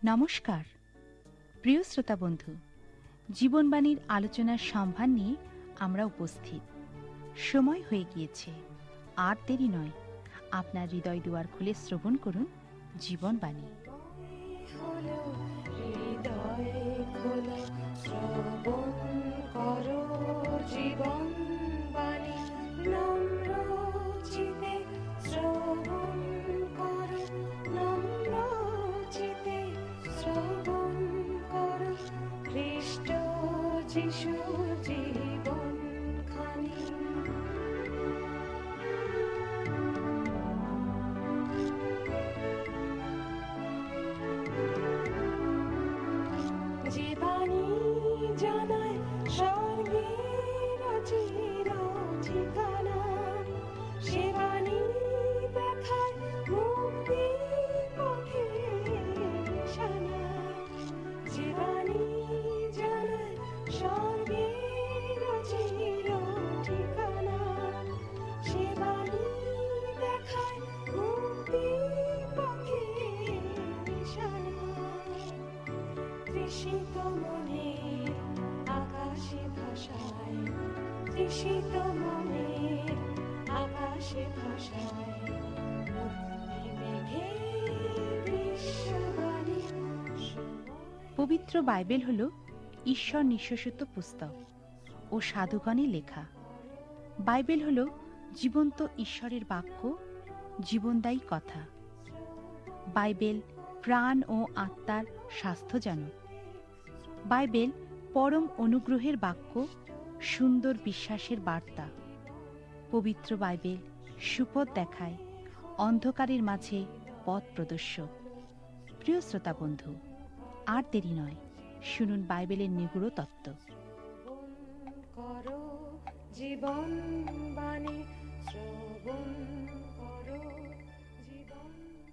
নমস্কার প্রিয় শ্রোতা বন্ধু, জীবনবাণীর আলোচনার সম্ভার নিয়ে আমরা উপস্থিত। সময় হয়ে গিয়েছে, আর দেরি নয়, আপনার হৃদয় দুয়ার খুলে শ্রবণ করুন জীবনবাণী। পবিত্র বাইবেল হল ঈশ্বর নিঃশ্বসিত পুস্তক ও সাধুগণের লেখা। বাইবেল হল জীবন্ত ঈশ্বরের বাক্য, জীবনদায়ী কথা। বাইবেল প্রাণ ও আত্মার স্বাস্থ্যজনক। বাইবেল পরম অনুগ্রহের বাক্য, সুন্দর বিশ্বাসের বার্তা। পবিত্র বাইবেল সুপথ দেখায়, অন্ধকারের মাঝে পথ প্রদর্শক। প্রিয় শ্রোতা বন্ধু, আর দেরি নয়, শুনুন বাইবেলের নিগূঢ় তত্ত্ব। জীবন বাণী শ্রবণ করো, জীবন।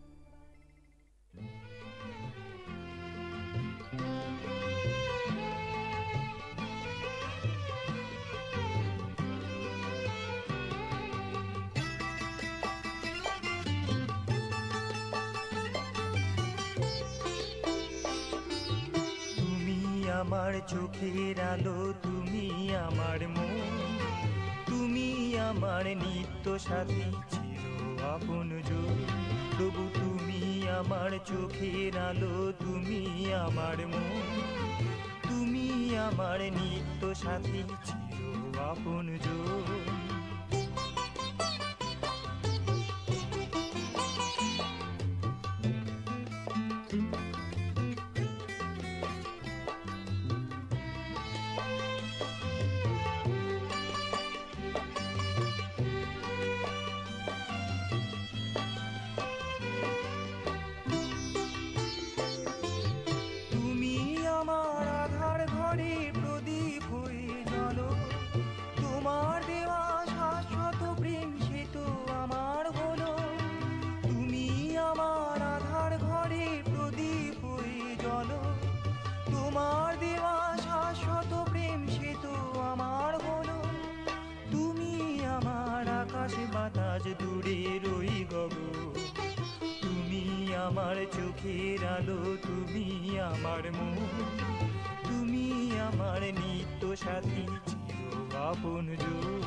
আমার চোখের আলো, তুমি আমার মন, তুমি আমার নিত্য সাথী, চির আপনজন। প্রভু তুমি আমার চোখের আলো, তুমি আমার মন, তুমি আমার নিত্য সাথী, চির আপনজন। বাতাস দূরে রই গগন, তুমি আমার চোখের আলো, তুমি আমার মন, তুমি আমার নিত্য সাথী, চির আপনজন।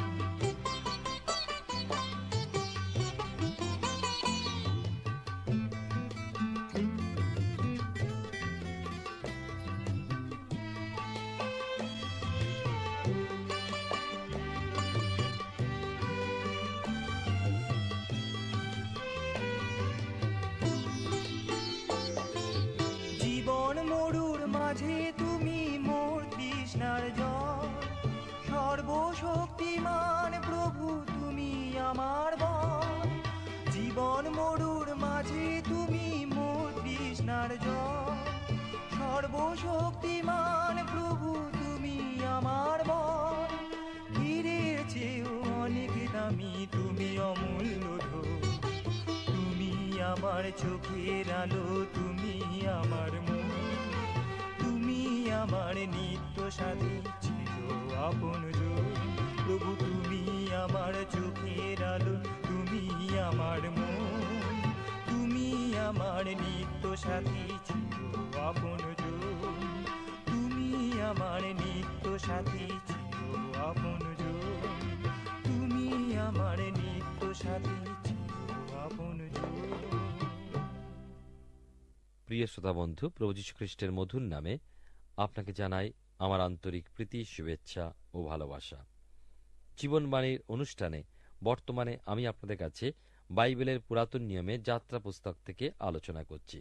মাঝে তুমি মোর তৃষ্ণার জল, সর্বশক্তিমান প্রভু তুমি আমার বল। জীবন মরুর মাঝে তুমি মোর তৃষ্ণার জল, সর্বশক্তিমান প্রভু তুমি আমার বল। হীরের চেয়েও অনেক দামি তুমি অমূল্য ধন, তুমি আমার চোখের আলো, তুমি আমার মন, আমার নিত্য সাথী, চির আপনজন। প্রভু তুমি আমার চোখের আলো, তুমি আমার মন, তুমি আমার নিত্য সাথী, চির আপনজন, তুমি আমার নিত্য সাথী চির আপনজন, তুমি আমার নিত্য সাথী চির আপনজন। প্রিয় শ্রোতা বন্ধু, প্রভু যীশু খ্রিস্টের মধুর নামে আপনাকে জানাই আমার আন্তরিক প্রীতি, শুভেচ্ছা ও ভালোবাসা। জীবনবাণীর অনুষ্ঠানে বর্তমানে আমি আপনাদের কাছে বাইবেলের পুরাতন নিয়মে যাত্রা পুস্তক থেকে আলোচনা করছি।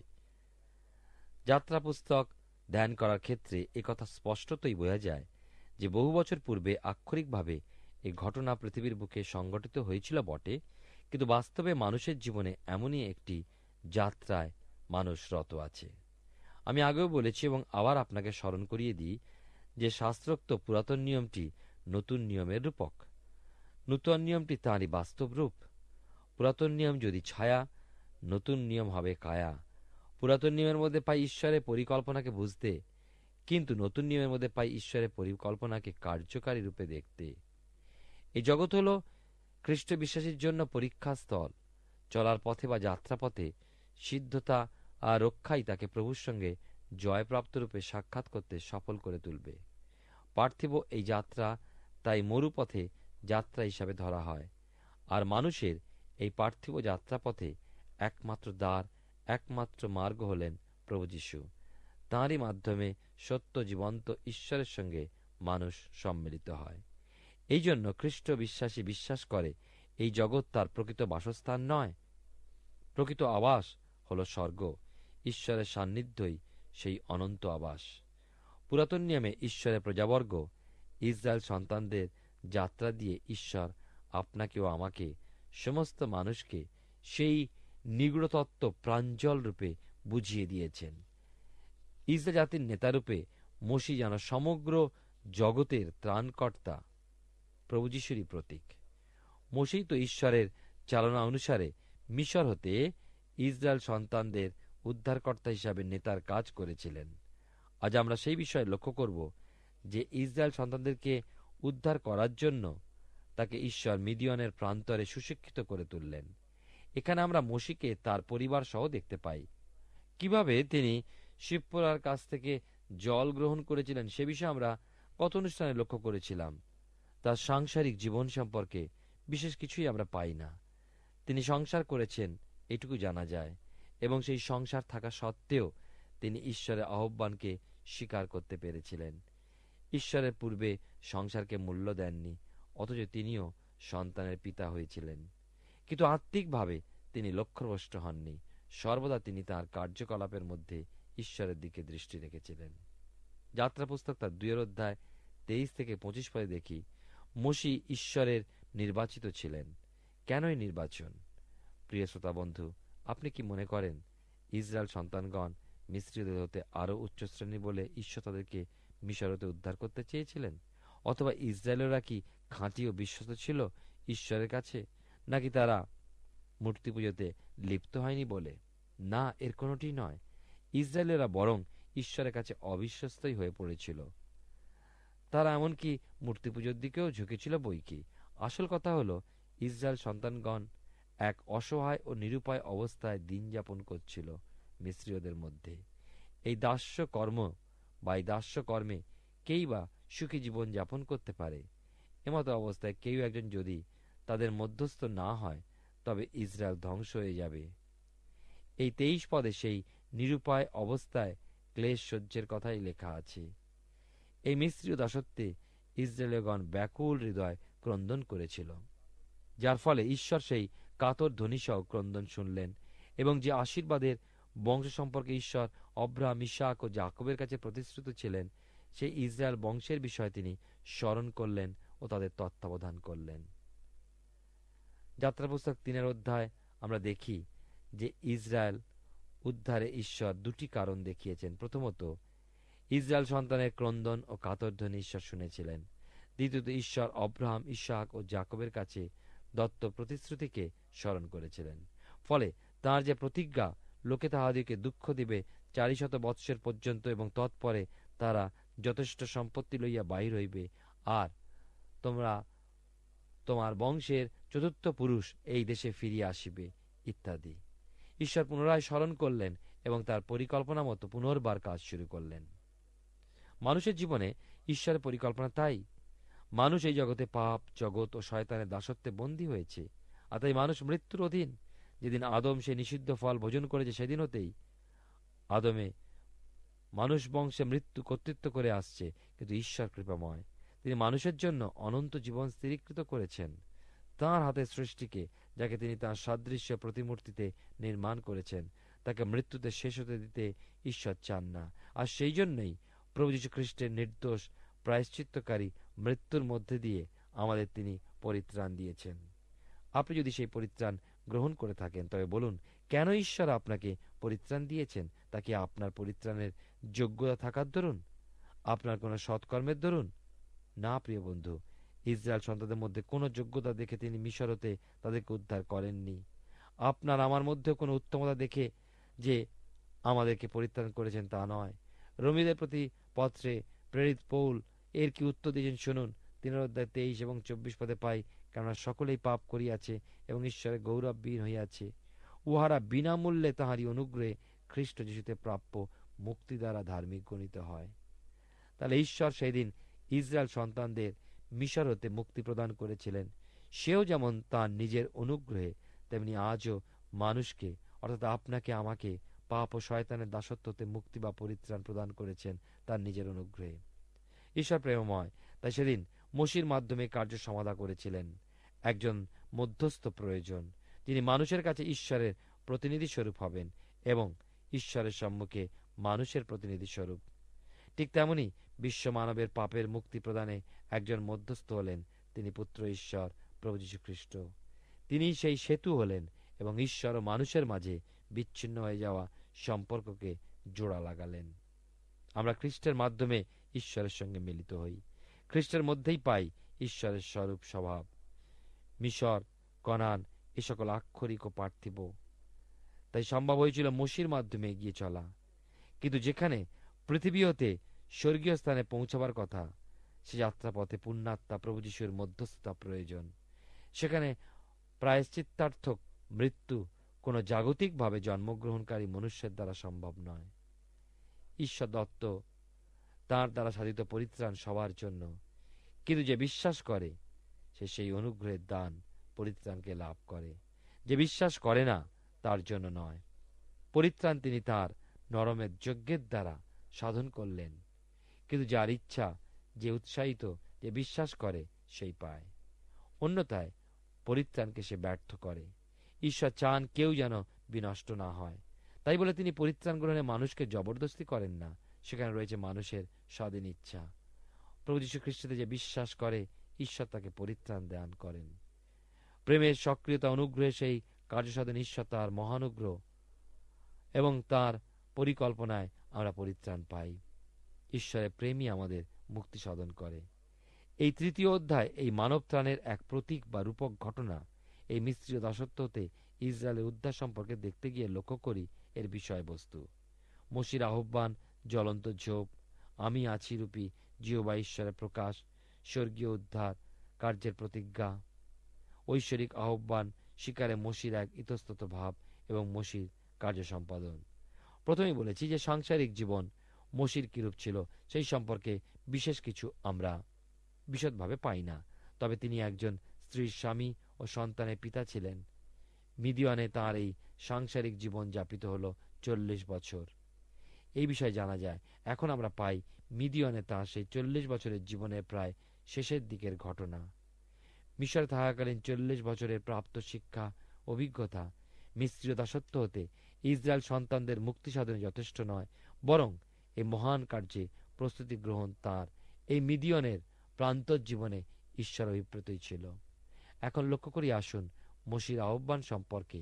যাত্রা পুস্তক ধ্যান করার ক্ষেত্রে একথা স্পষ্টতই বোঝা যায় যে বহু বছর পূর্বে আক্ষরিকভাবে এই ঘটনা পৃথিবীর বুকে সংঘটিত হয়েছিল বটে, কিন্তু বাস্তবে মানুষের জীবনে এমনই একটি যাত্রায় মানুষ রত আছে। আমি আগেও বলেছি এবং আবার আপনাকে স্মরণ করিয়ে দিই যে শাস্ত্রোক্ত পুরাতন নিয়মটি নতুন নিয়মের রূপক, নূতন নিয়মটি তাঁরই বাস্তব রূপ। পুরাতন নিয়ম যদি ছায়া, নতুন নিয়ম হবে কায়া। পুরাতন নিয়মের মধ্যে পাই ঈশ্বরের পরিকল্পনাকে বুঝতে, কিন্তু নতুন নিয়মের মধ্যে পাই ঈশ্বরের পরিকল্পনাকে কার্যকারী রূপে দেখতে। এই জগৎ হল খ্রিস্ট বিশ্বাসীর জন্য পরীক্ষাস্থল। চলার পথে বা যাত্রাপথে সিদ্ধতা আর রক্ষাই তাকে প্রভুর সঙ্গে জয়প্রাপ্ত রূপে সাক্ষাৎ করতে সফল করে তুলবে। পার্থিব এই যাত্রা তাই মরুপথে যাত্রা হিসাবে ধরা হয়। আর মানুষের এই পার্থিব যাত্রাপথে একমাত্র দ্বার, একমাত্র মার্গ হলেন প্রভু যীশু। তাঁরই মাধ্যমে সত্য জীবন্ত ঈশ্বরের সঙ্গে মানুষ সম্মিলিত হয়। এই জন্য খ্রিস্ট বিশ্বাসী বিশ্বাস করে এই জগৎ তার প্রকৃত বাসস্থান নয়। প্রকৃত আবাস হল স্বর্গ। ঈশ্বরের সান্নিধ্যই সেই অনন্ত আবাস। পুরাতন নিয়মে ঈশ্বরের প্রজাবর্গ ইসরায়েল সন্তানদের যাত্রা দিয়ে ঈশ্বর আপনাকে ও আমাকে, সমস্ত মানুষকে সেই নিগূঢ় তত্ত্ব প্রাঞ্জল রূপে বুঝিয়ে দিয়েছেন। ইসরায়েল জাতির নেতারূপে মসিহ যেন সমগ্র জগতের ত্রাণকর্তা, প্রভু যীশুরই প্রতীক। মসিহ তো ঈশ্বরের চালনা অনুসারে মিশর হতে ইসরায়েল সন্তানদের উদ্ধারকর্তা হিসাবে নেতার কাজ করেছিলেন। আজ আমরা সেই বিষয়ে লক্ষ্য করব যে ইসরায়েল সন্তানদেরকে উদ্ধার করার জন্য তাকে ঈশ্বর মিদিয়নের প্রান্তরে সুশিক্ষিত করে তুললেন। এখানে আমরা মসিহকে তার পরিবার সহ দেখতে পাই। কিভাবে তিনি শিবপুরার কাছ থেকে জল গ্রহণ করেছিলেন সে বিষয়ে আমরা গত অনুষ্ঠানে লক্ষ্য করেছিলাম। তার সাংসারিক জীবন সম্পর্কে বিশেষ কিছুই আমরা পাই না। তিনি সংসার করেছেন এটুকু জানা যায়, এবং সেই সংসার থাকা সত্ত্বেও তিনি ঈশ্বরের আহ্বানকে স্বীকার করতে পেরেছিলেন। ঈশ্বরের পূর্বে সংসারকে মূল্য দেননি, অথচ তিনিও সন্তানের পিতা হয়েছিলেন। কিন্তু আত্মিকভাবে তিনি লক্ষ্যভ্রষ্ট হননি। সর্বদা তিনি তাঁর কার্যকলাপের মধ্যে ঈশ্বরের দিকে দৃষ্টি রেখেছিলেন। যাত্রা পুস্তক তার 2 অধ্যায় 23 থেকে 25 পদে দেখি, মসিহ ঈশ্বরের নির্বাচিত ছিলেন। কেনই নির্বাচন? প্রিয় শ্রোতা বন্ধু, আপনি কি মনে করেন ইসরায়েল সন্তানগণ মিস্রীয়দের হতে আরো উচ্চ শ্রেণী বলে ঈশ্বর তাদেরকে মিশর হতে উদ্ধার করতে চেয়েছিলেন? অথবা ইসরায়েলেরা কি খাঁটি ও বিশ্বস্ত ছিল ঈশ্বরের কাছে, নাকি তারা মূর্তি পুজোতে লিপ্ত হয়নি বলে? না, এর কোনোটি নয়। ইসরায়েলেরা বরং ঈশ্বরের কাছে অবিশ্বস্তই হয়ে পড়েছিল। তারা এমনকি মূর্তি পুজোর দিকেও ঝুঁকেছিল বই কি। আসল কথা হলো, ইসরায়েল সন্তানগণ এক অসহায় ও নিরুপায় অবস্থায় দিন যাপন করছিল মিস্রীয়দের মধ্যে। এই দাস্য কর্ম বা এই দাস্য কর্মে কেই বা সুখী জীবন যাপন করতে পারে? এমতো অবস্থায় কেউ একজন যদি তাদের মধ্যস্থ না হয়, তবে ইসরায়েল ধ্বংস হয়ে যাবে। এই 23 পদে সেই নিরুপায় অবস্থায় ক্লেশ সহ্যের কথাই লেখা আছে। এই মিস্রীয় দাসত্বে ইসরায়েলগণ ব্যাকুল হৃদয় ক্রন্দন করেছিল, যার ফলে ঈশ্বর সেই কাতর ধ্বনিসহ ক্রন্দন শুনলেন, এবং যে আশীর্বাদের বংশ সম্পর্কে ঈশ্বর অব্রাহাম, ইসাক ও যাকবের কাছে প্রতিশ্রুত ছিলেন, সেই ইসরায়েল বংশের বিষয়ে তিনি স্মরণ করলেন ও তাদের তত্ত্বাবধান করলেন। যাত্রা পুস্তক 3 অধ্যায় আমরা দেখি যে ইসরায়েল উদ্ধারে ঈশ্বর 2টি কারণ দেখিয়েছেন। প্রথমত, ইসরায়েল সন্তানের ক্রন্দন ও কাতরধ্বনি ঈশ্বর শুনেছিলেন। দ্বিতীয়ত, ঈশ্বর অব্রাহাম, ইসাক ও যাকবের কাছে দত্ত প্রতিশ্রুতিকে স্মরণ করেছিলেন। ফলে তাঁর যে প্রতিজ্ঞা, লোকে তাহাদিকে দুঃখ দিবে 400 বৎসর পর্যন্ত, এবং তৎপরে তারা যথেষ্ট সম্পত্তি লইয়া বাহির হইবে, আর তোমরা তোমার বংশের 4র্থ পুরুষ এই দেশে ফিরিয়া আসিবে ইত্যাদি। ঈশ্বর পুনরায় স্মরণ করলেন এবং তার পরিকল্পনা মতো পুনর্বার কাজ শুরু করলেন। মানুষের জীবনে ঈশ্বরের পরিকল্পনা তাই। মানুষ এই জগতে পাপ, জগৎ ও শয়তানের দাসত্বে বন্দী হয়েছে, আর তাই মানুষ মৃত্যুর অধীন। যেদিন আদম সে নিষিদ্ধ ফল ভোজন করেছে, সেদিন হতেই আদমে মানুষ বংশে মৃত্যু কর্তৃত্ব করে আসছে। কিন্তু ঈশ্বর কৃপাময়, তিনি মানুষের জন্য অনন্ত জীবন স্থিরীকৃত করেছেন। তাঁর হাতের সৃষ্টিকে, যাকে তিনি তাঁর সাদৃশ্য প্রতিমূর্তিতে নির্মাণ করেছেন, তাকে মৃত্যুতে শেষ হতে দিতে ঈশ্বর চান না। আর সেই জন্যই প্রভু যীশু খ্রিস্টের নির্দোষ প্রায়শ্চিত্তকারী মৃত্যুর মধ্যে দিয়ে আমাদের তিনি পরিত্রাণ দিয়েছেন। আপনি যদি সেই পরিত্রাণ গ্রহণ করে থাকেন, তবে বলুন, কেন ঈশ্বর আপনাকে পরিত্রাণ দিয়েছেন? তা কি আপনার পরিত্রাণের যোগ্যতা থাকার দরুন? আপনার কোনো সৎকর্মের দরুন? না প্রিয় বন্ধু, ইসরায়েল সন্তানদের মধ্যে কোনো যোগ্যতা দেখে তিনি মিশর হতে তাদেরকে উদ্ধার করেননি। আপনার আমার মধ্যেও কোনো উত্তমতা দেখে যে আমাদেরকে পরিত্রাণ করেছেন তা নয়। রোমীদের প্রতি পত্রে প্রেরিত পৌল এর কি উত্তর দিয়েছেন শুনুন। 3 এবং 24 পদে পাই, কেননা সকলেই পাপ করিয়াছে এবং ঈশ্বরের গৌরবহীন হইয়াছে। উহারা বিনামূল্যে তাহারই অনুগ্রহে খ্রিস্ট যীশুতে প্রাপ্য মুক্তি দ্বারা ধার্মিক গণিত হয়। তাহলে ঈশ্বর সেই দিন ইসরায়েল সন্তানদের মিশর হতে মুক্তি প্রদান করেছিলেন। সেও যেমন তার নিজের অনুগ্রহে, তেমনি আজও মানুষকে, অর্থাৎ আপনাকে আমাকে, পাপ ও শয়তানের দাসত্ব হতে মুক্তি বা পরিত্রাণ প্রদান করেছেন তার নিজের অনুগ্রহে। ঈশ্বর প্রেমময়, তাই সেদিন মসির মাধ্যমে কার্য সমাধা করেছিলেন। একজন মধ্যস্থ প্রয়োজন, যিনি মানুষের কাছে ঈশ্বরের প্রতিনিধি স্বরূপ হবেন এবং ঈশ্বরের সম্মুখে মানুষের প্রতিনিধি স্বরূপ। ঠিক তেমনি বিশ্ব মানবের পাপের মুক্তি প্রদানে একজন মধ্যস্থ হলেন, তিনি পুত্র ঈশ্বর প্রভু যীশু খ্রিস্ট। তিনি সেই সেতু হলেন এবং ঈশ্বর ও মানুষের মাঝে বিচ্ছিন্ন হয়ে যাওয়া সম্পর্ককে জোড়া লাগালেন। আমরা খ্রিস্টের মাধ্যমে ঈশ্বরের সঙ্গে মিলিত হই। খ্রিস্টের মধ্যেই পাই ঈশ্বরের স্বরূপ স্বভাব। মিশর, কনান এ সকল আক্ষরিক ও পার্থিব, তাই সম্ভব হয়েছিল মসির মাধ্যমে এগিয়ে চলা। কিন্তু যেখানে পৃথিবী হতে স্বর্গীয় স্থানে পৌঁছাবার কথা, সে যাত্রাপথে পুণ্যাত্মা প্রভু যীশুর মধ্যস্থতা প্রয়োজন। সেখানে প্রায়শ্চিত্তার্থক মৃত্যু কোনো জাগতিকভাবে জন্মগ্রহণকারী মনুষ্যের দ্বারা সম্ভব নয়। ঈশ্বর দত্ত তাঁর দ্বারা সাধিত পরিত্রাণ সবার জন্য, কিন্তু যে বিশ্বাস করে সে সেই অনুগ্রহের দান পরিত্রাণকে লাভ করে। যে বিশ্বাস করে না তার জন্য নয়। পরিত্রাণ তিনি তাঁর নরমের যজ্ঞের দ্বারা সাধন করলেন, কিন্তু যার ইচ্ছা, যে উৎসাহিত, যে বিশ্বাস করে সেই পায়। অন্যথায় পরিত্রাণকে সে ব্যর্থ করে। ঈশ্বর চান কেউ যেন বিনষ্ট না হয়। তাই বলে তিনি পরিত্রাণ গ্রহণে মানুষকে জবরদস্তি করেন না। সেখানে রয়েছে মানুষের স্বাধীন ইচ্ছা। প্রভু যীশু খ্রিস্টে যে বিশ্বাস করে, ঈশ্বর তাকে পরিত্রাণ দান করেন। প্রেমের সক্রিয়তা অনুগ্রহে সেই কার্যসাধন ঈশ্বর তার মহানুগ্রহ এবং তার পরিকল্পনায় আমরা পরিত্রাণ পাই। ঈশ্বরের প্রেমই আমাদের মুক্তি সাধন করে। এই 3য় অধ্যায় এই মানব ত্রাণের এক প্রতীক বা রূপক ঘটনা। এই মিশ্রীয় দাসত্ব হতে ইসরায়েলের উদ্ধার সম্পর্কে দেখতে গিয়ে লক্ষ্য করি এর বিষয়বস্তু। মসির আহ্বান, জ্বলন্ত ঝোপ, আমি আছি রূপী জিহোবা ঈশ্বরের প্রকাশ, স্বর্গীয় উদ্ধার কার্যের প্রতিজ্ঞা, ঐশ্বরিক আহ্বান শিকারে মসির এক ইতস্তত ভাব এবং মসির কার্য সম্পাদন। প্রথমেই বলেছি যে সাংসারিক জীবন মসির কিরূপ ছিল সেই সম্পর্কে বিশেষ কিছু আমরা বিশদভাবে পাই না। তবে তিনি একজন স্ত্রীর স্বামী ও সন্তানের পিতা ছিলেন। মিদিয়ানে তাঁর এই সাংসারিক জীবন যাপিত হল 40 বছর। এই বিষয়ে জানা যায়। এখন আমরা পাই মিদিয়ানে তাঁর সেই 40 বছরের জীবনের প্রায় শেষের দিকের ঘটনা। মিশরে থাকাকালীন 40 বছরের প্রাপ্ত শিক্ষা, অভিজ্ঞতা মিশ্রীয় দাসত্ব হতে ইসরায়েল সন্তানদের মুক্তি সাধনে যথেষ্ট নয়, বরং এই মহান কার্যে প্রস্তুতি গ্রহণ তাঁর এই মিদিয়ানের প্রান্তর জীবনে ঈশ্বর অভিপ্রেতই ছিল। এখন লক্ষ্য করি আসুন মসির আহ্বান সম্পর্কে।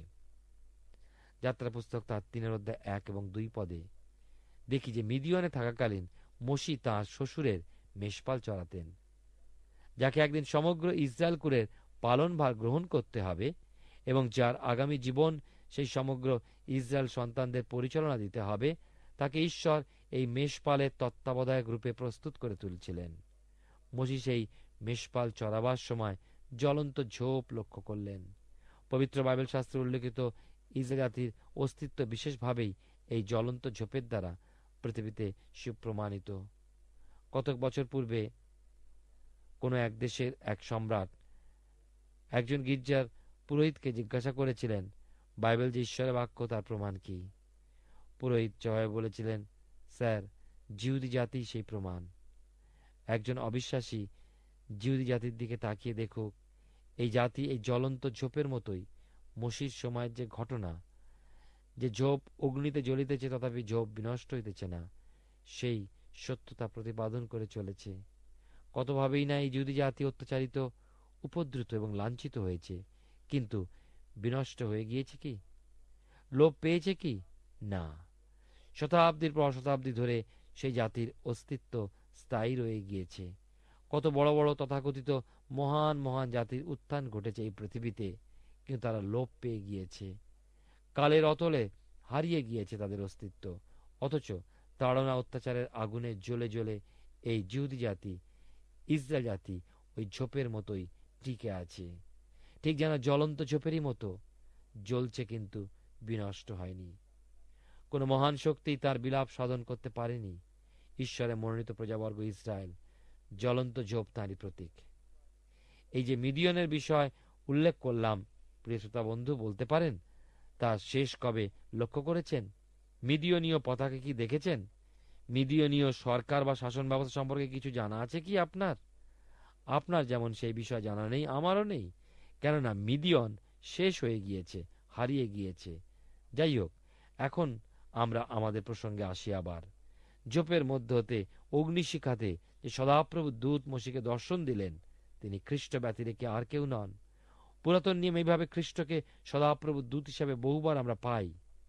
যাত্রা পুস্তক তার 3 অধ্যায় 1 এবং 2 পদে দেখি যে মিদিয়ানে থাকাকালীন মসি তাঁর শ্বশুরের মেষপাল চড়াতেন, যাকে একদিন সমগ্র ইসরায়েল কুলের পালনভার গ্রহণ করতে হবে এবং যার আগামী জীবন সেই সমগ্র ইসরায়েল সন্তানদের পরিচালনা দিতে হবে, তাকে ঈশ্বর এই মেষপালের তত্ত্বাবধায়ক রূপে প্রস্তুত করে তুলছিলেন। মসি সেই মেষপাল চড়াবার সময় জ্বলন্ত ঝোপ লক্ষ্য করলেন। পবিত্র বাইবেল শাস্ত্রে উল্লেখিত ইসরায়েল জাতির অস্তিত্ব বিশেষভাবেই এই জ্বলন্ত ঝোপের দ্বারা পৃথিবীতে সুপ্রমাণিত। কতক বছর পূর্বে কোনো এক দেশের এক সম্রাট একজন গির্জার পুরোহিতকে জিজ্ঞাসা করেছিলেন, বাইবেল যে ঈশ্বরের বাক্য তার প্রমাণ কি? পুরোহিত জবাবে বলেছিলেন, স্যার, জিহুদি জাতি সেই প্রমাণ। একজন অবিশ্বাসী জিহুদি জাতির দিকে তাকিয়ে দেখুক, এই জাতি এই জ্বলন্ত ঝোপের মতোই। মসির সময়ের যে ঘটনা, যে ঝোপ অগ্নিতে জ্বলিতেছে তথাপি ঝোপ বিনষ্ট হইতেছে না, সেই সত্যতা প্রতিপাদন করে চলেছে। কতভাবেই না এই জিহুদি জাতি অত্যাচারিত, উপদ্রুত এবং লাঞ্ছিত হয়েছে, কিন্তু বিনষ্ট হয়ে গিয়েছে কি? লোপ পেয়েছে কি? না। শতাব্দীর পর শতাব্দী ধরে সেই জাতির অস্তিত্ব স্থায়ী রয়ে গিয়েছে। কত বড় বড় তথাকথিত মহান মহান জাতির উত্থান ঘটেছে এই পৃথিবীতে, কিন্তু তারা লোপ পেয়ে গিয়েছে, কালের অতলে হারিয়ে গিয়েছে তাদের অস্তিত্ব। অথচ তাড়না অত্যাচারের আগুনে জ্বলে জ্বলে এই জিহুদি জাতি, ইসরায়েল জাতি ওই ঝোপের মতোই টিকে আছে, ঠিক যেন জ্বলন্ত ঝোপেরই মতো জ্বলছে, কিন্তু বিনষ্ট হয়নি। কোন মহান শক্তি তার বিলাপ সাধন করতে পারেনি। ঈশ্বরের মনোনীত প্রজাবর্গ ইসরায়েল, জ্বলন্ত ঝোপ তাঁরই প্রতীক। এই যে মিদিয়নের বিষয় উল্লেখ করলাম, প্রিয় শ্রোতা বন্ধু, বলতে পারেন তা শেষ কবে লক্ষ্য করেছেন? মিদিয়নীয় পতাকা কি দেখেছেন? মিদিয়নীয় সরকার বা শাসন ব্যবস্থা সম্পর্কে কিছু জানা আছে কি আপনার? আপনার যেমন সেই বিষয় জানা নেই, আমারও নেই, কেননা মিদিয়ন শেষ হয়ে গিয়েছে, হারিয়ে গিয়েছে। যাই হোক, এখন আমরা আমাদের প্রসঙ্গে আসি আবার। ঝোপের মধ্য হতে অগ্নিশিখাতে যে সদাপ্রভু দূত মসিকে দর্শন দিলেন, তিনি খ্রিস্ট ব্যতিরেকে আর কেউ নন। পুরাতন নিয়ম এইভাবে খ্রিস্টকে সদাপ্রভু দূত হিসাবে বহুবার আমরা পাই।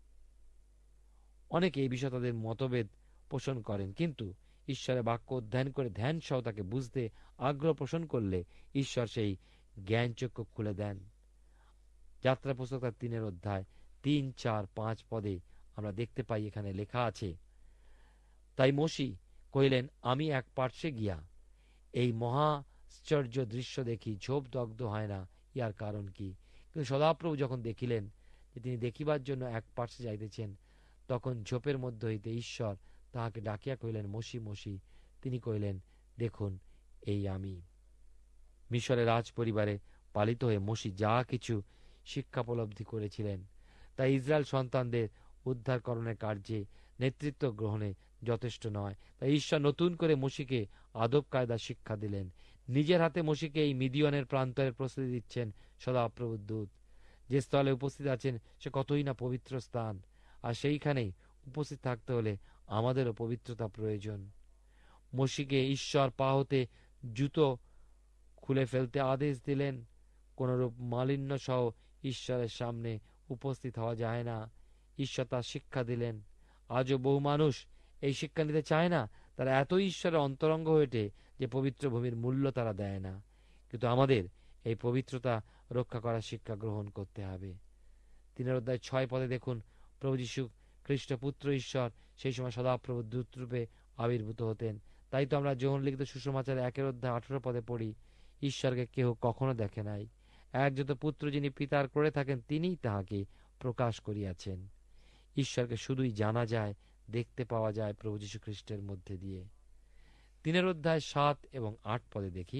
অনেকে এই বিষয়ে তাদের মতভেদ পোষণ করেন, কিন্তু ঈশ্বরের বাক্য অধ্যয়ন করে ধ্যান সহ তাকে বুঝতে আগ্রহ পোষণ করলে ঈশ্বর সেই জ্ঞান চক্ষু খুলে দেন। যাত্রা পুস্তক 3 অধ্যায় 3, 4, 5 পদে আমরা দেখতে পাই, এখানে লেখা আছে, তাই মসি কহিলেন, আমি এক পার্শ্বে গিয়া এই মহাশ্চর্য দৃশ্য দেখি, ঝোপ দগ্ধ হয় না, ইহার কারণ কি? কিন্তু সদাপ্রভু যখন দেখিলেন যে তিনি দেখিবার জন্য এক পার্শ্বে যাইতেছেন, তখন ঝোপের মধ্য হইতে ঈশ্বর তাহাকে ডাকিয়া কহিলেন, মসি, মসি। তিনি কহিলেন, দেখুন, এই আমি। মিশরের রাজ পরিবারে পালিত হয়ে মসি যা কিছু শিক্ষাপলব্ধি করেছিলেন, তা ইসরায়েল সন্তানদের উদ্ধারকরণের কার্যে নেতৃত্ব গ্রহণে যথেষ্ট নয়। তাই ঈশ্বর নতুন করে মসিকে আদব কায়দা শিক্ষা দিলেন। নিজের হাতে মসিকে এই মিদিয়নের প্রান্তরের প্রস্তুতি দিচ্ছেন সদাপ্রভুর দূত। যে স্থলে উপস্থিত আছেন সে কতই না পবিত্র স্থান, আর সেইখানেই উপস্থিত থাকতে হলে আমাদেরও পবিত্রতা প্রয়োজন। মসিকে ঈশ্বর পা হতে জুতো খুলে ফেলতে আদেশ দিলেন। কোনরূপ মালিন্য সহ ঈশ্বরের সামনে উপস্থিত হওয়া যায় না, ঈশ্বর তার শিক্ষা দিলেন। আজও বহু মানুষ এই শিক্ষা নিতে চায় না। তারা এতই ঈশ্বরের অন্তরঙ্গ হয়ে ওঠে যে পবিত্র ভূমির মূল্য তারা দেয় না। কিন্তু আমাদের এই পবিত্রতা রক্ষা করার শিক্ষা গ্রহণ করতে হবে। 3 অধ্যায় 6 পদে দেখুন, প্রভু যীশু খ্রিস্ট পুত্র ঈশ্বর সেই সময় সদাপ্রভু দূতরূপে আবির্ভূত হতেন। তাই তো আমরা যোহন লিখিত সুসমাচার 1 অধ্যায় 18 পদে পড়ি, ঈশ্বরকে কেহ কখনো দেখে নাই, একজত পুত্র যিনি পিতার করে থাকেন তিনিই তাহাকে প্রকাশ করিয়াছেন। ঈশ্বরকে শুধুই জানা যায়, দেখতে পাওয়া যায় প্রভু যীশু খ্রিস্টের মধ্যে দিয়ে। 3 অধ্যায় 7 এবং 8 পদে দেখি,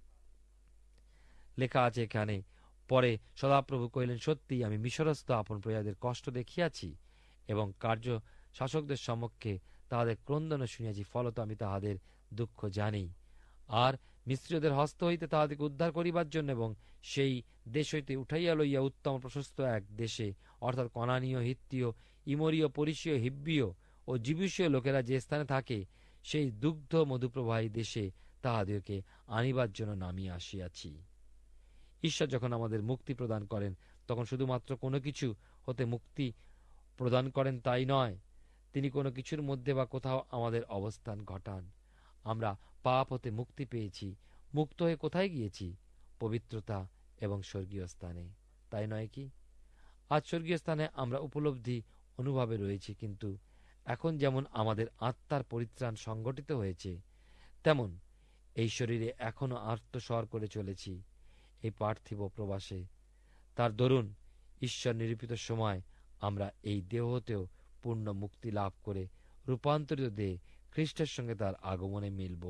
লেখা আছে এখানে, পরে সদাপ্রভু কহিলেন, সত্যি আমি মিশরস্থ আপন প্রজাদের কষ্ট দেখিয়াছি এবং কার্য শাসকদের সমক্ষে তাহাদের ক্রন্দন শুনিয়াছি, ফলত আমি তাহাদের দুঃখ জানি। আর মিস্ত্রীদের হস্ত হইতে তাহাদেরকে উদ্ধার করিবার জন্য এবং সেই দেশ হইতে উঠাইয়া লইয়া উত্তম প্রশস্ত এক দেশে, অর্থাৎ কনানীয়, হিত্তীয়, ইমরীয়, পরিসীয়, হিব্বীয় ও জিবুসীয় লোকেরা যে স্থানে থাকে, সেই দুগ্ধ মধুপ্রবাহী দেশে তাহাদেরকে আনিবার জন্য নামিয়া আসিয়াছি। ঈশ্বর যখন আমাদের মুক্তি প্রদান করেন, তখন শুধুমাত্র কোনো কিছু হতে মুক্তি প্রদান করেন তাই নয়, তিনি কোনো কিছুর মধ্যে বা কোথাও আমাদের অবস্থান ঘটান। আমরা পাপ হতে মুক্তি পেয়েছি, মুক্ত হয়ে কোথায় গিয়েছি? পবিত্রতা এবং স্বর্গীয় স্থানে, তাই নয় কি? আজ স্বর্গীয় স্থানে আমরা উপলব্ধি অনুভবে রয়েছি, কিন্তু এখন যেমন আমাদের আত্মার পরিত্রাণ সংগঠিত হয়েছে, তেমন এই শরীরে এখনো আত্মস্বর করে চলেছি এই পার্থিব প্রবাসে। তার দরুন ঈশ্বর নিরূপিত সময় আমরা এই দেহতেও পূর্ণ মুক্তি লাভ করে রূপান্তরিত দেহে খ্রিস্টের সঙ্গে তার আগমনে মিলব,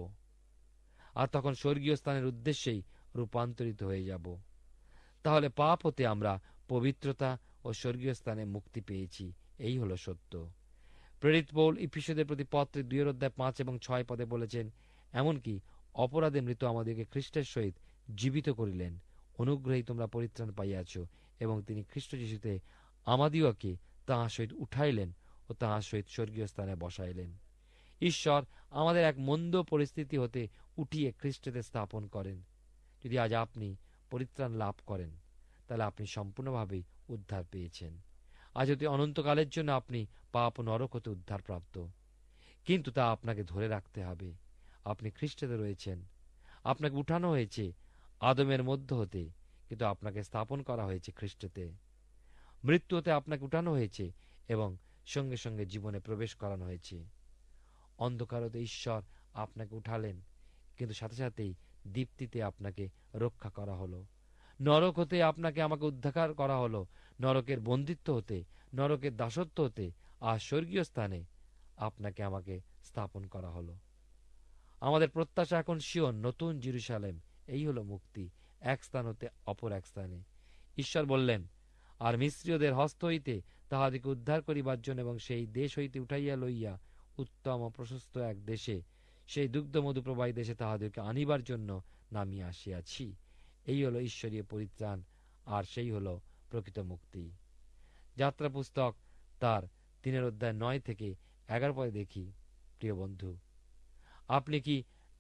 আর তখন স্বর্গীয় স্থানের উদ্দেশ্যেই রূপান্তরিত হয়ে যাব। তাহলে পাপ হতে আমরা পবিত্রতা ও স্বর্গীয় স্থানে মুক্তি পেয়েছি। এই হলো সত্য। প্রেরিত পৌল ইফিসীয়দের প্রতি পত্রে 2 অধ্যায় 5 এবং 6 পদে বলেছেন, এমনকি অপরাধে মৃত আমাদেরকে খ্রিস্টের সহিত জীবিত করিলেন, অনুগ্রহেই তোমরা পরিত্রাণ পাইয়াছ, এবং তিনি খ্রিস্ট যিশুতে আমাদিওকে তাঁহার সহিত উঠাইলেন ও তাঁহার সহিত স্বর্গীয় স্থানে বসাইলেন। ঈশ্বর আমাদের এক মন্দ পরিস্থিতি হতে উঠিয়ে খ্রিস্টেতে স্থাপন করেন। যদি আজ আপনি পরিত্রাণ লাভ করেন, তাহলে আপনি সম্পূর্ণভাবে উদ্ধার পেয়েছেন। আজ অতি অনন্তকালের জন্য আপনি পাপ ও নরক হতে উদ্ধার প্রাপ্ত, কিন্তু তা আপনাকে ধরে রাখতে হবে। আপনি খ্রিস্টেতে রয়েছেন, আপনাকে উঠানো হয়েছে আদমের মধ্য হতে, কিন্তু আপনাকে স্থাপন করা হয়েছে খ্রিস্টেতে। মৃত্যু হতে আপনাকে উঠানো হয়েছে এবং সঙ্গে সঙ্গে জীবনে প্রবেশ করানো হয়েছে। অন্ধকার হতে ঈশ্বর আপনাকে উঠালেন, কিন্তু সাথে সাথেই দীপ্তিতে আপনাকে রক্ষা করা হলো। নরক হতে আপনাকে আমাকে উদ্ধার করা হলো, নরকের বন্দিত্ব হতে, নরকের দাসত্ব হতে, আর স্বর্গীয় স্থানে আপনাকে আমাকে স্থাপন করা হলো। আমাদের প্রত্যাশা এখন সিয়ন, নতুন জেরুজালেম। এই হলো মুক্তি, এক স্থান হতে অপর এক স্থানে। ঈশ্বর বললেন, আর মিস্রীয়দের হস্ত হইতে তাহাদিকে উদ্ধার করিবার জন্য এবং সেই দেশ হইতে উঠাইয়া লইয়া উত্তম ও প্রশস্ত এক দেশে, সেই দুগ্ধ মধুপ্রবাহী দেশে তাহাদেরকে আনিবার জন্য নামিয়া আসিয়াছি। এই হলো ঈশ্বরীয় পরিত্রাণ, আর সেই হলো প্রকৃত মুক্তি। যাত্রা পুস্তক তার 3 অধ্যায় 9 থেকে 11 পদে দেখি, প্রিয় বন্ধু, আপনি কি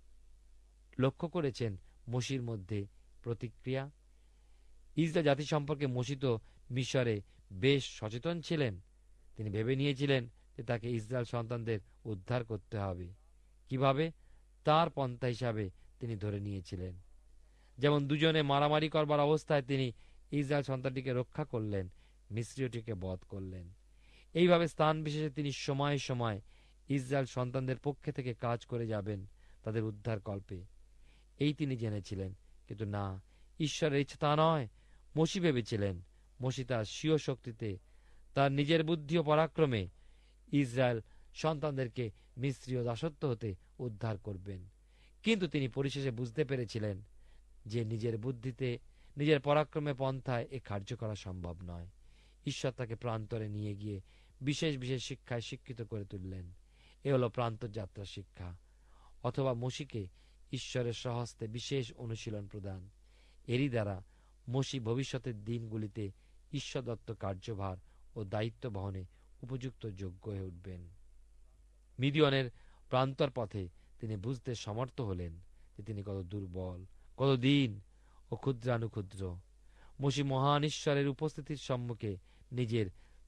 লক্ষ্য করেছেন মসির মধ্যে প্রতিক্রিয়া? ইসরায়েল জাতি সম্পর্কে মসি তো মিশরে বেশ সচেতন ছিলেন। তিনি ভেবে নিয়েছিলেন যে তাকে ইসরায়েল সন্তানদের উদ্ধার করতে হবে। কিভাবে? তার পন্থা হিসাবে তিনি ধরে নিয়েছিলেন। যেমন দুজনে মারামারি করবার অবস্থায় তিনি ইসরায়েল সন্তানটিকে রক্ষা করলেন, মিস্রীয়টিকে বধ করলেন। এইভাবে স্থান বিশেষে তিনি সময়ে সময়ে ইসরায়েল সন্তানদের পক্ষে থেকে কাজ করে যাবেন তাদের উদ্ধার কল্পে। এই তিনি জেনেছিলেন, কিন্তু না, ঈশ্বরের ইচ্ছা তা নয়। মসি ভেবেছিলেন মসি তার স্বীয় শক্তিতে, তার নিজের বুদ্ধি ও পরাক্রমে ইসরায়েল সন্তানদেরকে মিস্রীয় দাসত্ব হতে উদ্ধার করবেন। কিন্তু তিনি পরিশেষে বুঝতে পেরেছিলেন যে নিজের বুদ্ধিতে, নিজের পরাক্রমে পন্থায় এ কার্য করা সম্ভব নয়। ঈশ্বর তাকে প্রান্তরে নিয়ে গিয়ে বিশেষ বিশেষ শিক্ষায় শিক্ষিত করে তুললেন। এ হলো প্রান্তর যাত্রা শিক্ষা, অথবা মসিকে ঈশ্বরের স্বহস্তে বিশেষ অনুশীলন প্রদান। এরই দ্বারা মসি ভবিষ্যতের দিনগুলিতে ঈশ্বরদত্ত কার্যভার ও দায়িত্ব বহনে উপযুক্ত যোগ্য হয়ে উঠবেন। মিদিয়নের প্রান্তর পথে তিনি বুঝতে সমর্থ হলেন যে তিনি কত দুর্বল, কত দীন ও ক্ষুদ্রানুক্ষুদ্র। মসি মহান ঈশ্বরের উপস্থিতির সম্মুখে নিজের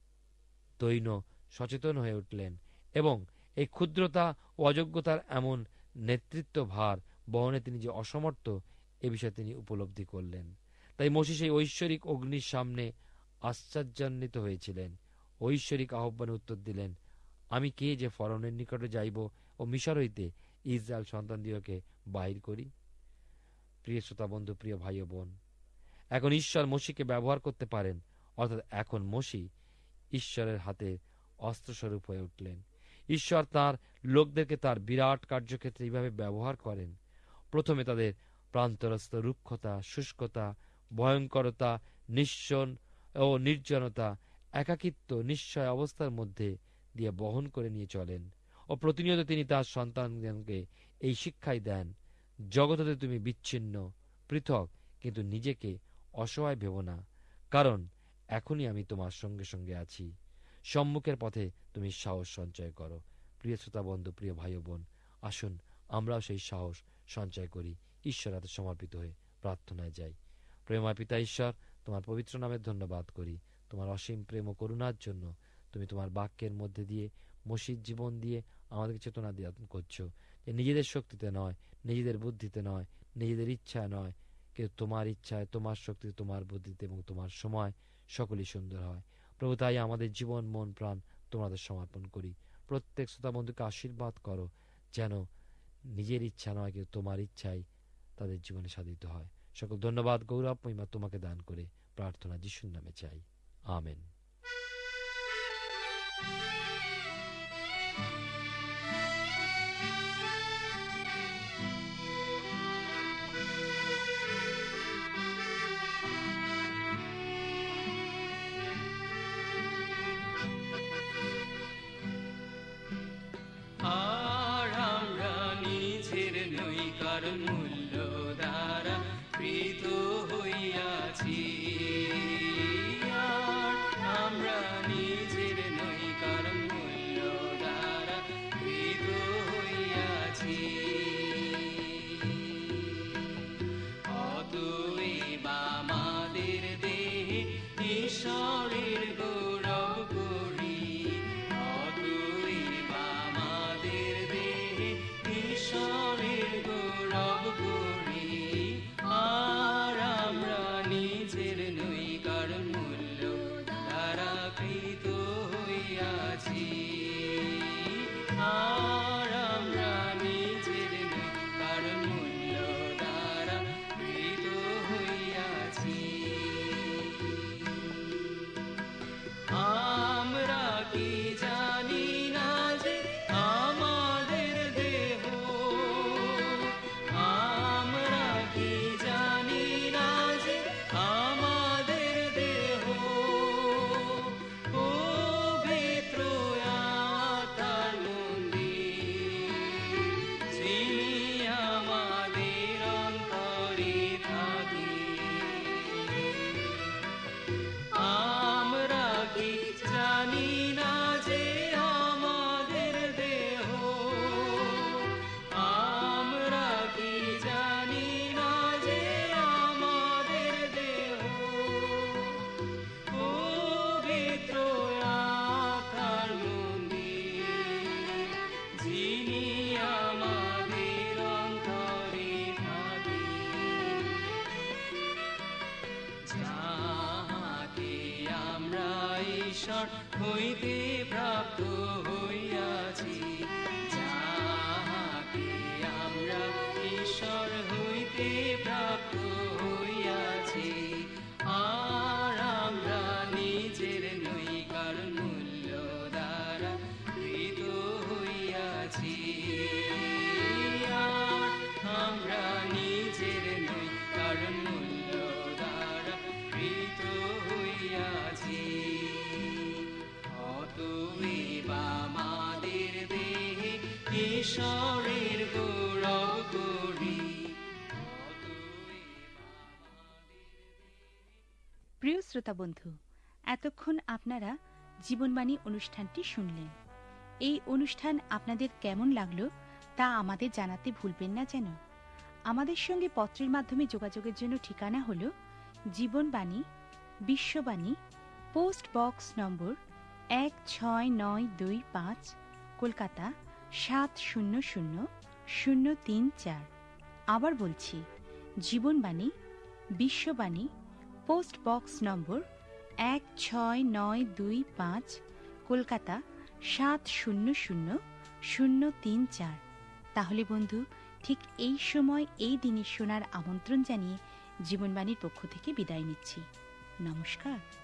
দৈন্য সচেতন হয়ে উঠলেন এবং এই ক্ষুদ্রতা ও অযোগ্যতার এমন নেতৃত্ব ভার বহনে তিনি যে অসমর্থ, এ বিষয়ে তিনি উপলব্ধি করলেন। তাই মসি সেই ঐশ্বরিক অগ্নির সামনে আশ্চর্যান্বিত হয়েছিলেন। ঐশ্বরিক আহ্বানে উত্তর দিলেন, আমি কে যে ফরনের নিকটে যাইব ও মিশর হইতে ইসরায়েল সন্তানদিগকে বাহির করি? প্রিয় শ্রোতা বন্ধু, প্রিয় ভাই ও বোন, এখন ঈশ্বর মসিকে ব্যবহার করতে পারেন, অর্থাৎ এখন মসি ঈশ্বরের হাতে অস্ত্রস্বরূপ হয়ে উঠলেন। ঈশ্বর তার লোকদেরকে তার বিরাট কার্যক্ষেত্রে এইভাবে ব্যবহার করেন। প্রথমে তাদের প্রান্তরস্থ রুক্ষতা, শুষ্কতা, ভয়ঙ্করতা, নিঃসন ও নির্জনতা, একাকিত্ব, নিশ্চয় অবস্থার মধ্যে দিয়ে বহন করে নিয়ে চলেন ও প্রতিনিয়ত তিনি তার সন্তানকে এই শিক্ষাই দেন, জগৎ হতে তুমি বিচ্ছিন্ন, পৃথক, কিন্তু নিজেকে অসহায় ভেবো না, কারণ এখনই আমি তোমার সঙ্গে সঙ্গে আছি। সম্মুখের পথে তুমি সাহস সঞ্চয় করো। প্রিয় শ্রোতা বন্ধু, প্রিয় ভাই ও বোন, আসুন আমরাও সেই সাহস সঞ্চয় করি, ঈশ্বর হাতে সমর্পিত হয়ে প্রার্থনায় যাই। প্রেমা পিতা ঈশ্বর, তোমার পবিত্র নামে ধন্যবাদ করি, তোমার অসীম প্রেম ও করুণার জন্য। তুমি তোমার বাক্যের মধ্যে দিয়ে, মসির জীবন দিয়ে আমাদেরকে চেতনা দান করছো যে নিজেদের শক্তিতে নয়, নিজেদের বুদ্ধিতে নয়, নিজেদের ইচ্ছা নয়, কিন্তু তোমার ইচ্ছায়, তোমার শক্তিতে, তোমার বুদ্ধিতে এবং তোমার সময় সকলই সুন্দর হয়। প্রভু, তাই আমাদের জীবন, মন, প্রাণ তোমাদের সমর্পণ করি। প্রত্যেক শ্রোতা বন্ধুকে আশীর্বাদ করো, যেন নিজের ইচ্ছা নয়, কিন্তু তোমার ইচ্ছাই তাদের জীবনে সাধিত হয়। সকল ধন্যবাদ, গৌরব, মহিমা তোমাকে দান করে প্রার্থনা যিশুর নামে চাই, আমেন। আর আমরা নিজের নই, কারণ মূল্য দ্বারা কৃত হইয়াছি। আমরা কি জানি না যে আমাদের দেহ, আমরা কি জানি না যে আমাদের দেহ পবিত্র আত্মার মন্দির, যিনি আমাদের অন্তরে থাকি। আমরা কি জানি না যে আমাদের দেহ, আমরা কি জানি না যে আমাদের দেহ পবিত্র আত্মার মন্দির, যিনি আমাদের অন্তরে থাকি। যাহাকে আমরা ঈশ্বর হইতে প্রাপ্ত হইয়াছি, যাহাকে আমরা ঈশ্বর হইতে প্রাপ্ত হইয়াছি, আর আমরা নিজের নই, কারণ মূল্য দ্বারা কৃত হইয়াছি। আর আমরা নিজের নই, কারণ মূল্য দ্বারা কৃত হইয়াছি। অতএব আমাদের দেহে ঈশ্বরের গৌরব করি। প্রিয় শ্রোতা বন্ধু, এতক্ষণ আপনারা জীবনবাণী অনুষ্ঠানটি শুনলেন। এই অনুষ্ঠান আপনাদের কেমন লাগলো তা আমাদের জানাতে ভুলবেন না যেন। আমাদের সঙ্গে পত্রের মাধ্যমে যোগাযোগের জন্য ঠিকানা হল Jibanbani, Biswabani, post box number 16925, Kolkata 700034। আবার বলছি, Jibanbani, Biswabani, post box number 16925, Kolkata 700034। তাহলে বন্ধু, ঠিক এই সময় এই দিনের শোনার আমন্ত্রণ জানিয়ে জীবনবাণীর পক্ষ থেকে বিদায় নিচ্ছি। নমস্কার।